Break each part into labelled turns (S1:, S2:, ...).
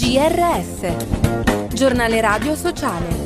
S1: GRS, Giornale Radio Sociale.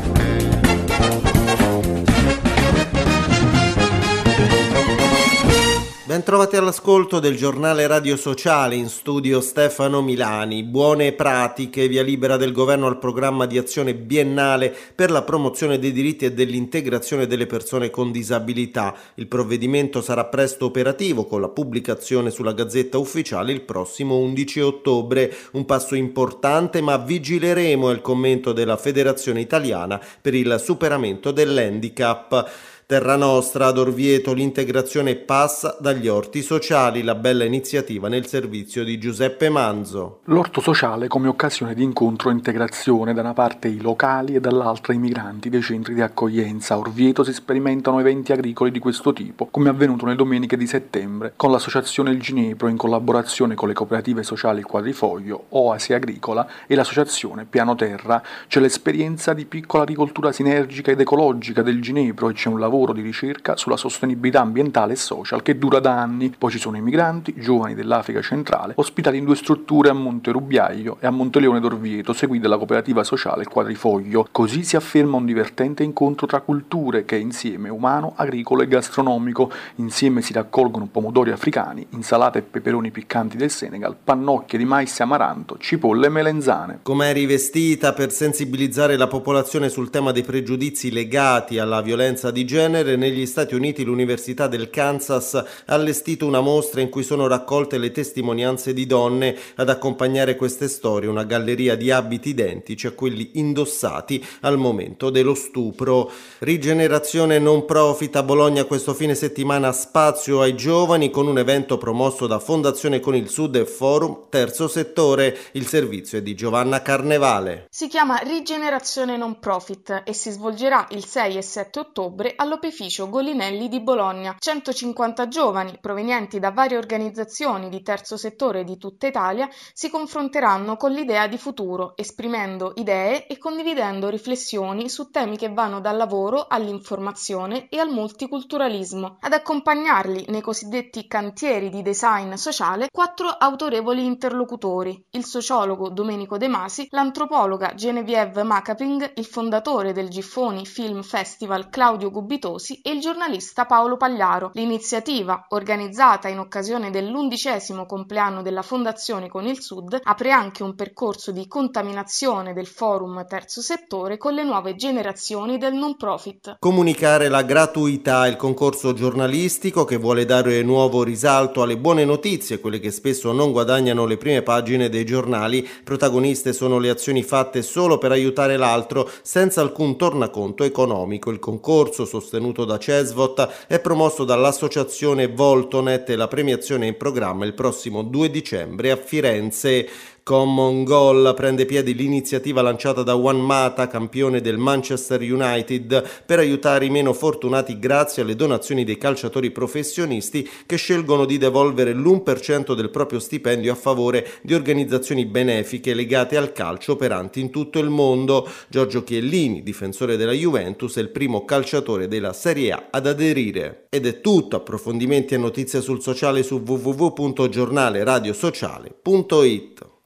S2: Bentrovati all'ascolto del Giornale Radio Sociale, in studio Stefano Milani. Buone pratiche, via libera del governo al programma di azione biennale per la promozione dei diritti e dell'integrazione delle persone con disabilità. Il provvedimento sarà presto operativo con la pubblicazione sulla Gazzetta Ufficiale il prossimo 11 ottobre. Un passo importante, ma vigileremo, è il commento della Federazione Italiana per il superamento dell'handicap. Terra Nostra, ad Orvieto l'integrazione passa dagli orti sociali, la bella iniziativa nel servizio di Giuseppe Manzo.
S3: L'orto sociale come occasione di incontro e integrazione, da una parte i locali e dall'altra i migranti dei centri di accoglienza. A Orvieto si sperimentano eventi agricoli di questo tipo, come è avvenuto nelle domeniche di settembre, con l'associazione Il Ginepro in collaborazione con le cooperative sociali Quadrifoglio, Oasi Agricola e l'associazione Piano Terra. C'è l'esperienza di piccola agricoltura sinergica ed ecologica del Ginepro e c'è un lavoro di ricerca sulla sostenibilità ambientale e social che dura da anni. Poi ci sono i migranti, giovani dell'Africa centrale, ospitati in 2 strutture a Monte Rubiaio e a Monteleone d'Orvieto, seguite dalla cooperativa sociale Quadrifoglio. Così si afferma un divertente incontro tra culture che è insieme umano, agricolo e gastronomico. Insieme si raccolgono pomodori africani, insalate e peperoni piccanti del Senegal, pannocchie di mais e amaranto, cipolle e melenzane.
S2: Com'è rivestita per sensibilizzare la popolazione sul tema dei pregiudizi legati alla violenza di genere, negli Stati Uniti l'Università del Kansas ha allestito una mostra in cui sono raccolte le testimonianze di donne. Ad accompagnare queste storie una galleria di abiti identici a quelli indossati al momento dello stupro. Rigenerazione non profit a Bologna questo fine settimana, spazio ai giovani con un evento promosso da Fondazione Con il Sud e Forum Terzo Settore. Il servizio è di Giovanna Carnevale.
S4: Si chiama Rigenerazione non profit e si svolgerà il 6 e 7 ottobre all'Opificio Golinelli di Bologna. 150 giovani provenienti da varie organizzazioni di terzo settore di tutta Italia si confronteranno con l'idea di futuro, esprimendo idee e condividendo riflessioni su temi che vanno dal lavoro all'informazione e al multiculturalismo. Ad accompagnarli nei cosiddetti cantieri di design sociale 4 autorevoli interlocutori: il sociologo Domenico De Masi, l'antropologa Geneviève Macaping, il fondatore del Giffoni Film Festival Claudio Gubitosi e il giornalista Paolo Pagliaro. L'iniziativa, organizzata in occasione dell'11° compleanno della Fondazione Con il Sud, apre anche un percorso di contaminazione del forum terzo settore con le nuove generazioni del non profit.
S2: Comunicare la gratuità, il concorso giornalistico che vuole dare nuovo risalto alle buone notizie, quelle che spesso non guadagnano le prime pagine dei giornali. Protagoniste sono le azioni fatte solo per aiutare l'altro, senza alcun tornaconto economico. Il concorso, sostenuto da CESVOT, è promosso dall'associazione Voltonet e la premiazione è in programma il prossimo 2 dicembre a Firenze. Common Goal prende piede l'iniziativa lanciata da Juan Mata, campione del Manchester United, per aiutare i meno fortunati grazie alle donazioni dei calciatori professionisti che scelgono di devolvere l'1% del proprio stipendio a favore di organizzazioni benefiche legate al calcio operanti in tutto il mondo. Giorgio Chiellini, difensore della Juventus, è il primo calciatore della Serie A ad aderire. Ed è tutto. Approfondimenti e notizie sul sociale su www.giornaleradiosociale.it.